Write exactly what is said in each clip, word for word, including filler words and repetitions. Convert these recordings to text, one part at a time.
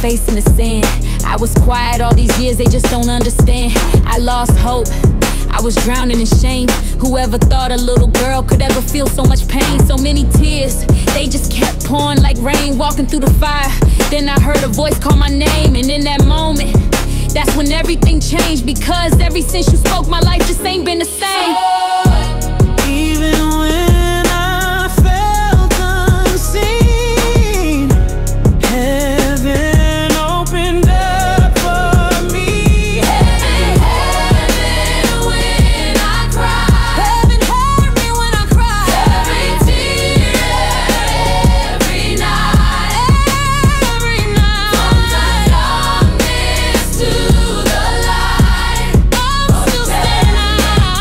face in the sand. I was quiet all these years, they just don't understand. I lost hope, I was drowning in shame. Whoever thought a little girl could ever feel so much pain? So many tears, they just kept pouring like rain. Walking through the fire, then I heard a voice call my name. And in that moment, that's when everything changed. Because ever since you spoke, my life just ain't been the same. Even when I felt unseen, heaven opened up for me. Heaven heard me when I cried. Heaven heard me when I cried. Every tear, every night, every night. From the darkness to the light, I'm still standing.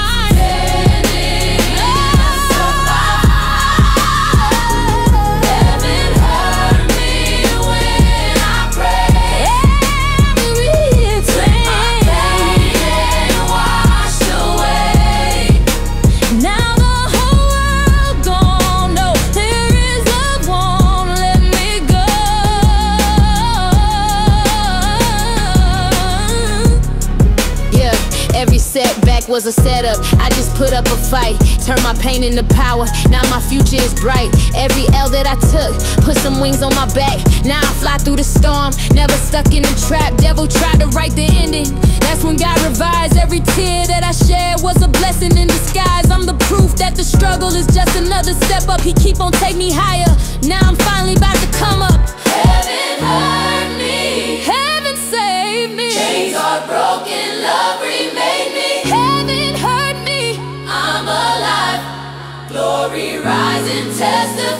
Setback was a setup, I just put up a fight. Turned my pain into power, now my future is bright. Every L that I took, put some wings on my back. Now I fly through the storm, never stuck in a trap. Devil tried to write the ending, that's when God revised. Every tear that I shed was a blessing in disguise. I'm the proof that the struggle is just another step up. He keep on taking me higher, now I'm finally about to come up. Heaven heard me, heaven saved me. Chains are broken, love remade me. Heaven heard me, I'm alive. Glory rise and testify.